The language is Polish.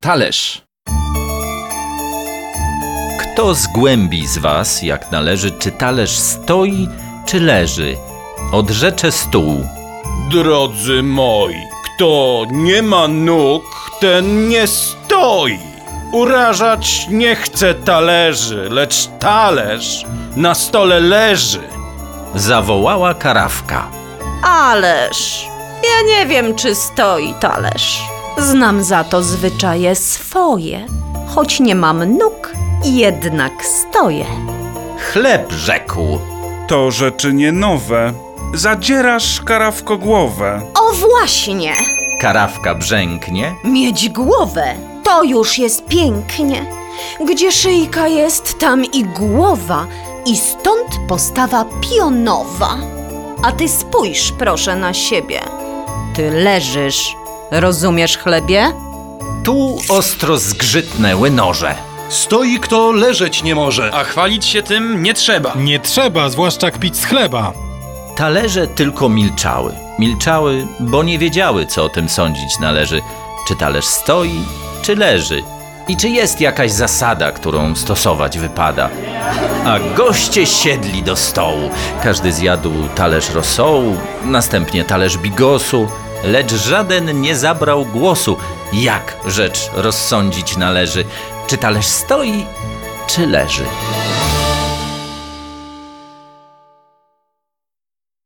talerz. Kto zgłębi z was, jak należy, czy talerz stoi, czy leży? Odrzecze stół. Drodzy moi, kto nie ma nóg, ten nie stoi. Urażać nie chce talerzy, lecz talerz na stole leży. Zawołała karawka. Ależ, ja nie wiem, czy stoi talerz. Znam za to zwyczaje swoje. Choć nie mam nóg, jednak stoję. Chleb rzekł. To rzeczy nie nowe. Zadzierasz, karawko, głowę. O właśnie! Karawka brzęknie. Mieć głowę, to już jest pięknie. Gdzie szyjka jest, tam i głowa, i stąd postawa pionowa. A ty spójrz proszę na siebie. Ty leżysz, rozumiesz, chlebie? Tu ostro zgrzytnęły noże. Stoi, kto leżeć nie może. A chwalić się tym nie trzeba. Nie trzeba, zwłaszcza kpić z chleba. Talerze tylko milczały. Milczały, bo nie wiedziały, co o tym sądzić należy. Czy talerz stoi, czy leży? I czy jest jakaś zasada, którą stosować wypada? A goście siedli do stołu. Każdy zjadł talerz rosołu, następnie talerz bigosu, lecz żaden nie zabrał głosu. Jak rzecz rozsądzić należy? Czy talerz stoi, czy leży?